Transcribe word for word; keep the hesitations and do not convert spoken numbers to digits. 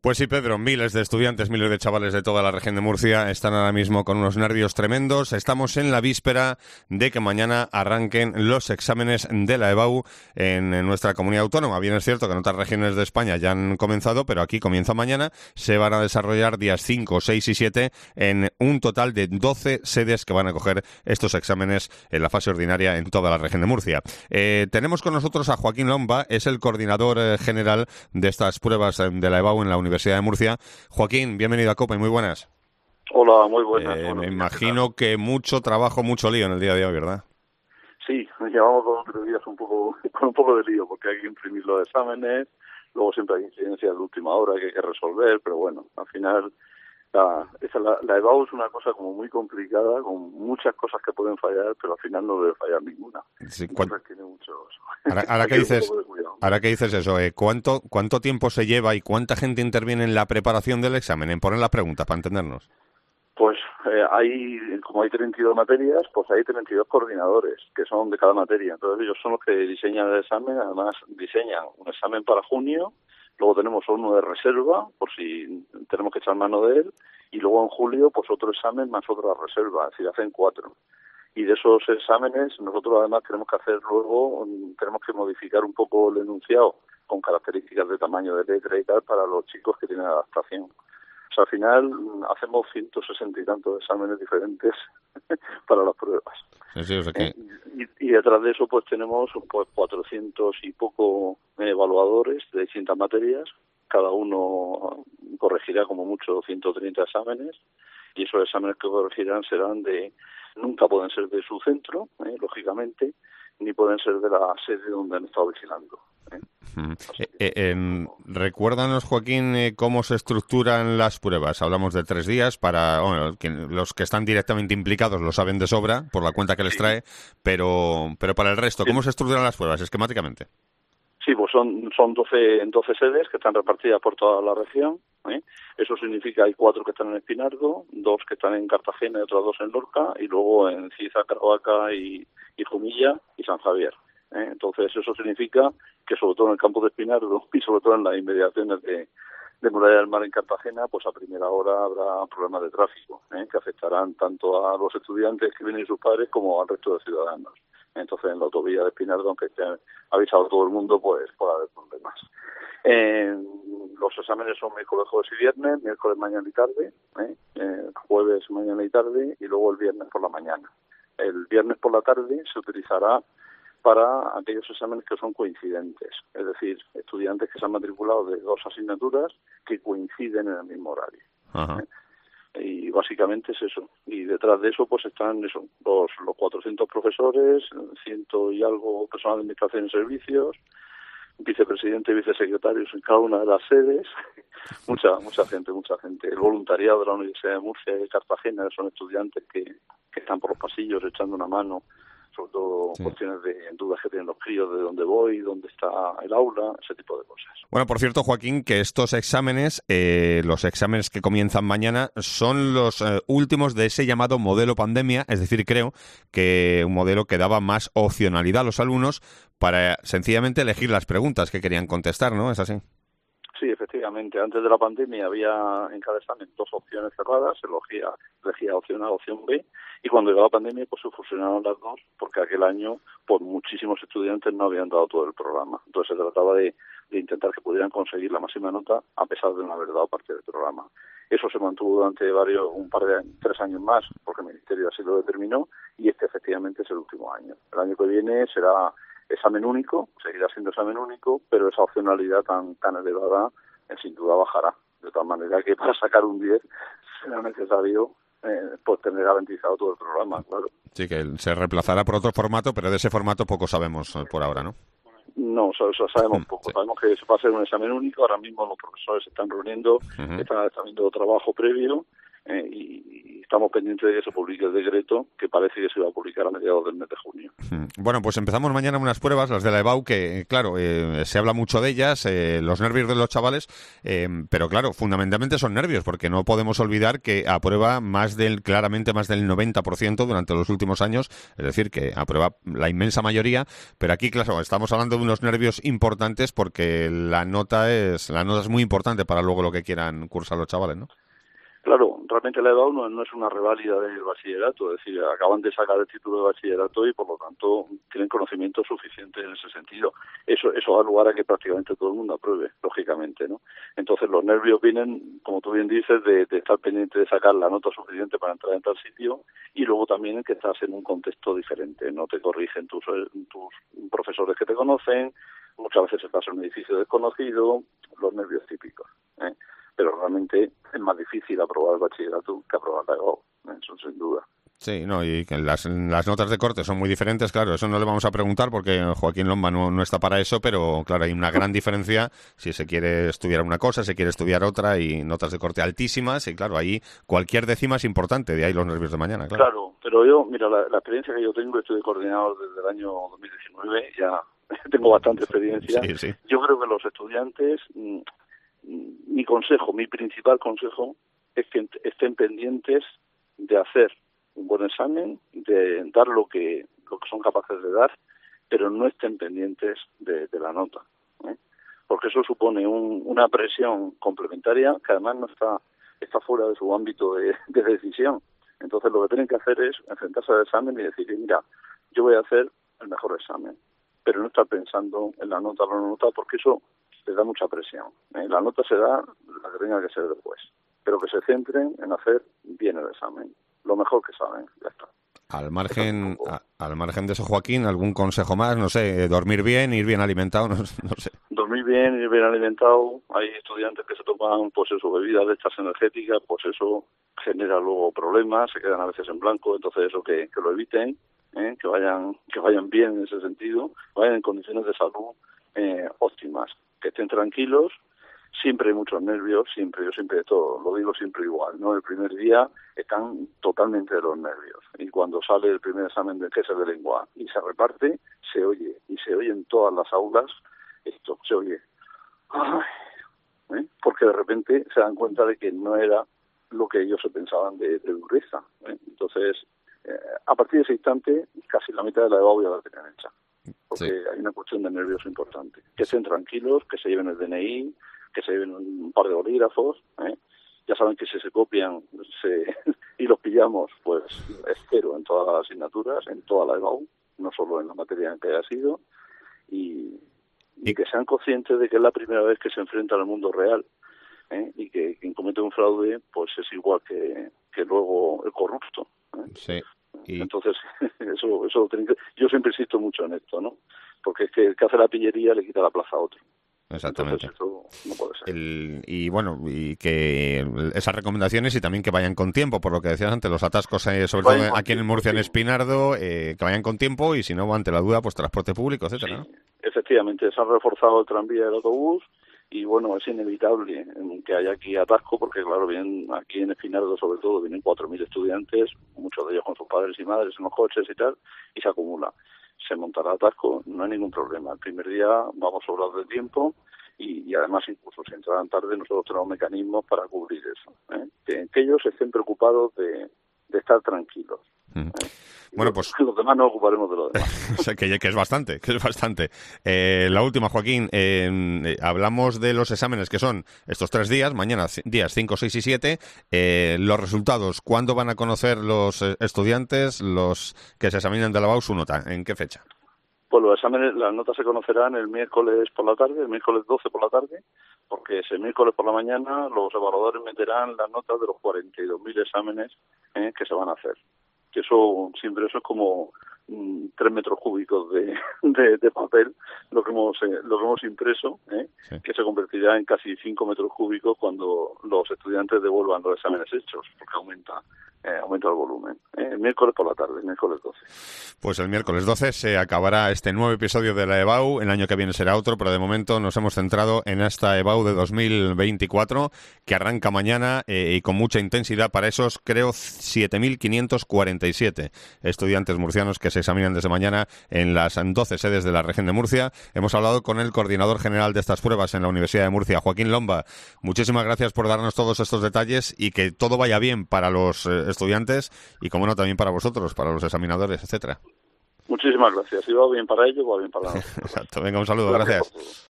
Pues sí, Pedro, miles de estudiantes, miles de chavales de toda la región de Murcia están ahora mismo con unos nervios tremendos. Estamos en la víspera de que mañana arranquen los exámenes de la EBAU en, en nuestra comunidad autónoma. Bien es cierto que en otras regiones de España ya han comenzado, pero aquí comienza mañana. Se van a desarrollar días cinco, seis y siete en un total de doce sedes que van a coger estos exámenes en la fase ordinaria en toda la región de Murcia. Eh, tenemos con nosotros a Joaquín Lomba, es el coordinador eh, general de estas pruebas eh, de la EBAU en la Universidad Universidad de Murcia. Joaquín, bienvenido a COPE, muy buenas. Hola, muy buenas. Eh, Buenos me días, imagino que mucho trabajo, mucho lío en el día de hoy, ¿verdad? Sí, llevamos dos o tres días un poco, con un poco de lío, porque hay que imprimir los exámenes, luego siempre hay incidencias de última hora que hay que resolver, pero bueno, al final la, esa, la, la EBAU es una cosa como muy complicada, con muchas cosas que pueden fallar, pero al final no debe fallar ninguna. Sí, Entonces tiene muchos... Ahora, ahora que dices, ahora que dices eso, eh, ¿cuánto, ¿cuánto tiempo se lleva y cuánta gente interviene en la preparación del examen, en poner las preguntas, para entendernos? Pues eh, hay, como hay treinta y dos materias, pues hay treinta y dos coordinadores, que son de cada materia. Entonces ellos son los que diseñan el examen, además diseñan un examen para junio, luego tenemos uno de reserva, por si tenemos que echar mano de él, y luego en julio, pues otro examen más otra reserva, es decir, hacen cuatro. Y de esos exámenes, nosotros además tenemos que hacer luego, tenemos que modificar un poco el enunciado con características de tamaño de letra y tal para los chicos que tienen adaptación. O sea, al final hacemos ciento sesenta y tantos exámenes diferentes para las pruebas. Sí, sí, o sea que... eh, y, y detrás de eso pues tenemos pues cuatrocientos y poco evaluadores de distintas materias. Cada uno corregirá como mucho ciento treinta exámenes y esos exámenes que corregirán serán de... Nunca pueden ser de su centro, eh, lógicamente, ni pueden ser de la sede donde han estado vigilando. ¿eh? Mm. Eh, eh, eh, recuérdanos, Joaquín, eh, cómo se estructuran las pruebas. Hablamos de tres días para... Bueno, que los que están directamente implicados lo saben de sobra, por la cuenta que les trae, pero, pero para el resto, ¿cómo se estructuran las pruebas esquemáticamente? Sí, pues son son doce, doce sedes que están repartidas por toda la región. ¿eh? Eso significa hay cuatro que están en Espinardo, dos que están en Cartagena y otras dos en Lorca, y luego en Ciza, Caravaca y, y Jumilla y San Javier. ¿eh? Entonces eso significa que sobre todo en el campo de Espinardo y sobre todo en las inmediaciones de, de Muralla del Mar en Cartagena, pues a primera hora habrá problemas de tráfico ¿eh? que afectarán tanto a los estudiantes que vienen y sus padres como al resto de ciudadanos. Entonces en la autovía de Espinardo, aunque esté avisado todo el mundo, pues puede haber problemas. Eh, los exámenes son miércoles, jueves y viernes, miércoles mañana y tarde, ¿eh? Eh, jueves mañana y tarde y luego el viernes por la mañana. El viernes por la tarde se utilizará para aquellos exámenes que son coincidentes, es decir, estudiantes que se han matriculado de dos asignaturas que coinciden en el mismo horario. Ajá. ¿eh? Y básicamente es eso. Y detrás de eso pues están eso, los, los cuatrocientos profesores, ciento y algo personal de administración y servicios, vicepresidente y vicesecretarios en cada una de las sedes, mucha mucha gente, mucha gente. El voluntariado de la Universidad de Murcia y de Cartagena son estudiantes que, que están por los pasillos echando una mano, sobre todo sí. Cuestiones de dudas que tienen los críos de dónde voy, dónde está el aula, ese tipo de cosas. Bueno, por cierto, Joaquín, que estos exámenes, eh, los exámenes que comienzan mañana, son los eh, últimos de ese llamado modelo pandemia, es decir, creo que un modelo que daba más opcionalidad a los alumnos para sencillamente elegir las preguntas que querían contestar, ¿no? ¿Es así? Sí, efectivamente. Antes de la pandemia había en cada examen dos opciones cerradas, se elegía, elegía opción A, opción B, y cuando llegó la pandemia pues se fusionaron las dos, porque aquel año por muchísimos estudiantes no habían dado todo el programa. Entonces se trataba de, de intentar que pudieran conseguir la máxima nota a pesar de no haber dado parte del programa. Eso se mantuvo durante varios, un par de años, tres años más, porque el Ministerio así lo determinó, y este efectivamente es el último año. El año que viene será examen único, seguirá siendo examen único, pero esa opcionalidad tan tan elevada eh, sin duda bajará. De tal manera que para sacar un diez será necesario eh, pues tener garantizado todo el programa, claro. Sí, que se reemplazará por otro formato, pero de ese formato poco sabemos por ahora, ¿no? No, eso, eso sabemos poco. Sí. Sabemos que se va a hacer un examen único. Ahora mismo los profesores se están reuniendo, uh-huh. están haciendo trabajo previo eh, y, y estamos pendientes de que se publique el decreto, que parece que se va a publicar a mediados del mes de junio. Bueno, pues empezamos mañana unas pruebas, las de la EBAU, que claro, eh, se habla mucho de ellas, eh, los nervios de los chavales, eh, pero claro, fundamentalmente son nervios, porque no podemos olvidar que aprueba más del, claramente más del noventa por ciento durante los últimos años, es decir, que aprueba la inmensa mayoría, pero aquí, claro, estamos hablando de unos nervios importantes porque la nota es, la nota es muy importante para luego lo que quieran cursar los chavales, ¿no? Claro, realmente la EBAU no, no es una reválida del bachillerato, es decir, acaban de sacar el título de bachillerato y por lo tanto tienen conocimiento suficiente en ese sentido. Eso eso da lugar a que prácticamente todo el mundo apruebe, lógicamente, ¿no? Entonces los nervios vienen, como tú bien dices, de, de estar pendiente de sacar la nota suficiente para entrar en tal sitio y luego también que estás en un contexto diferente, no te corrigen tus, tus profesores que te conocen, muchas veces estás en un edificio desconocido, los nervios típicos, ¿eh? Pero realmente es más difícil aprobar el bachillerato que aprobar la EBAU, eso sin duda. Sí, no, y que las, las notas de corte son muy diferentes, claro, eso no le vamos a preguntar porque Joaquín Lomba no, no está para eso, pero claro, hay una gran diferencia si se quiere estudiar una cosa, se quiere estudiar otra, y notas de corte altísimas, y claro, ahí cualquier décima es importante, de ahí los nervios de mañana, claro. Claro, pero yo, mira, la, la experiencia que yo tengo, estoy de coordinador desde el año dos mil diecinueve, ya tengo bastante experiencia, sí, sí. Yo creo que los estudiantes... Mmm, mi consejo, mi principal consejo es que estén pendientes de hacer un buen examen, de dar lo que lo que son capaces de dar, pero no estén pendientes de, de la nota, ¿eh? Porque eso supone un, una presión complementaria que además no está está fuera de su ámbito de, de decisión. Entonces lo que tienen que hacer es enfrentarse al examen y decir, mira, yo voy a hacer el mejor examen, pero no estar pensando en la nota o la nota, porque eso les da mucha presión. ¿eh? La nota se da la que tenga que ser después, pero que se centren en hacer bien el examen, lo mejor que saben, ya está. Al margen, a, al margen de eso, Joaquín, ¿algún consejo más? No sé, dormir bien, ir bien alimentado, no, no sé. Dormir bien, ir bien alimentado. Hay estudiantes que se toman, pues eso, bebidas de estas energéticas, pues eso genera luego problemas, se quedan a veces en blanco, entonces eso que, que lo eviten, ¿eh? que vayan que vayan bien en ese sentido, vayan en condiciones de salud eh, óptimas. Que estén tranquilos, siempre hay muchos nervios, siempre, yo siempre todo, lo digo siempre igual, ¿no? El primer día están totalmente de los nervios, y cuando sale el primer examen de que es el de lengua y se reparte, se oye, y se oye en todas las aulas, esto, se oye, ay, ¿eh? Porque de repente se dan cuenta de que no era lo que ellos se pensaban de, de dureza, ¿eh? Entonces, eh, a partir de ese instante, casi la mitad de la EBAU ya la tienen hecha. Porque sí. Hay una cuestión de nervios importante. Que estén tranquilos, que se lleven el D N I, que se lleven un par de bolígrafos, ¿eh? Ya saben que si se copian se, y los pillamos, pues es cero en todas las asignaturas, en toda la EBAU, no solo en la materia en que haya sido, y, y que sean conscientes de que es la primera vez que se enfrentan al mundo real, ¿eh? Y que quien comete un fraude pues es igual que, que luego el corrupto, ¿eh? Sí. Y... Entonces, eso eso que... yo siempre insisto mucho en esto, ¿no? Porque es que el que hace la pillería le quita la plaza a otro. Exactamente. Entonces, eso no puede ser. El, y bueno, y que esas recomendaciones y también que vayan con tiempo, por lo que decías antes, los atascos, eh, sobre todo aquí tiempo, en Murcia, sí. En Espinardo, eh, que vayan con tiempo, y si no, ante la duda, pues transporte público, etcétera, sí. ¿no? Efectivamente, se han reforzado el tranvía y el autobús, y bueno, es inevitable que haya aquí atasco, porque claro, vienen aquí en Espinardo sobre todo, vienen cuatro mil estudiantes, muchos de ellos con sus padres y madres en los coches y tal, y se acumula. Se montará atasco, no hay ningún problema. El primer día vamos sobrados de tiempo, y, y además incluso si entrarán tarde nosotros tenemos mecanismos para cubrir eso, ¿eh? que, que ellos estén preocupados de, de estar tranquilos. Mm. ¿eh? Bueno, pues los demás nos ocuparemos de lo demás. O sea, que, que es bastante, que es bastante. Eh, la última, Joaquín, eh, eh, hablamos de los exámenes que son estos tres días, mañana días cinco, seis y siete. Eh, los resultados, ¿cuándo van a conocer los estudiantes, los que se examinan de la EBAU su nota? ¿En qué fecha? Pues los exámenes, las notas se conocerán el miércoles por la tarde, el miércoles doce por la tarde, porque ese miércoles por la mañana los evaluadores meterán las notas de los cuarenta y dos mil exámenes eh, que se van a hacer. Que eso siempre eso es como mm, tres metros cúbicos de, de, de papel lo que hemos eh, lo que hemos impreso, ¿eh? Sí. Que se convertirá en casi cinco metros cúbicos cuando los estudiantes devuelvan los exámenes hechos, porque aumenta eh, aumento del volumen. Eh, el miércoles por la tarde, el miércoles doce. Pues el miércoles doce se acabará este nuevo episodio de la EBAU. El año que viene será otro, pero de momento nos hemos centrado en esta EBAU de dos mil veinticuatro, que arranca mañana eh, y con mucha intensidad para esos, creo, siete mil quinientos cuarenta y siete estudiantes murcianos que se examinan desde mañana en las doce sedes de la región de Murcia. Hemos hablado con el coordinador general de estas pruebas en la Universidad de Murcia, Joaquín Lomba. Muchísimas gracias por darnos todos estos detalles y que todo vaya bien para los eh, estudiantes y, como no, también para vosotros, para los examinadores, etcétera. Muchísimas gracias. Si va bien para ellos, va bien para nosotros. Exacto. Venga, un saludo. Gracias. gracias.